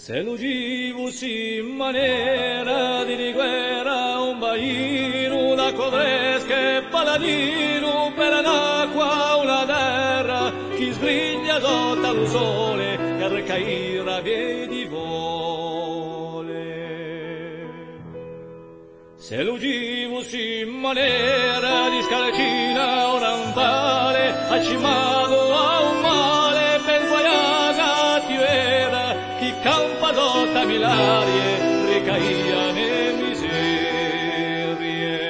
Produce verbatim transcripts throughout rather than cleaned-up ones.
Se l'ugivus in maniera di guerra un baino d'acqua fresca e paladino per l'acqua una terra chi sbriglia sotto al sole che recaira vedi vole. Se l'ugivus in maniera di scalcina ora un vale accimato a un male per guaia cattivera chi campa sotto a milarie ricaia ne miserie.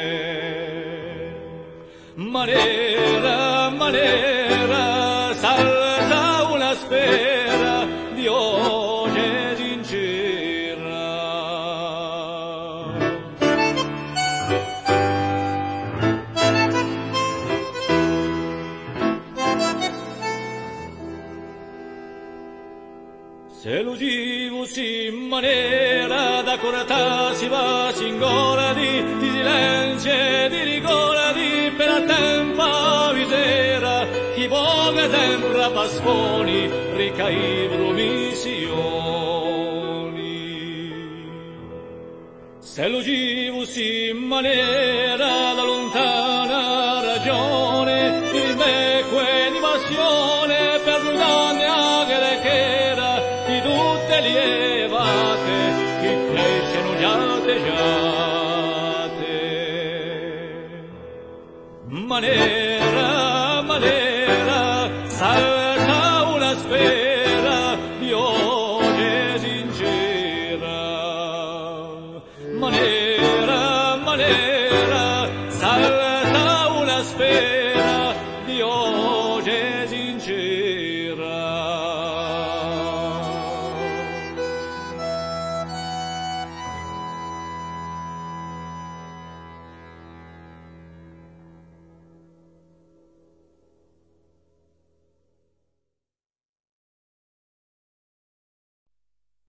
Manera, manera, salta una sfera di ogni sincera. Se l'ugivus in maniera da corata si va singora di, di silenzio e di rigore di per a tempo visera chi voga sempre a pasfoni ricaivano missioni. Se l'ugivus in maniera da lontana ragione il becco e di passione per l'udania che le chera di tutte lievate che cresceno giate giate. Manera, manera, salta una sfera di ogni sincera. Manera, manera, salta una sfera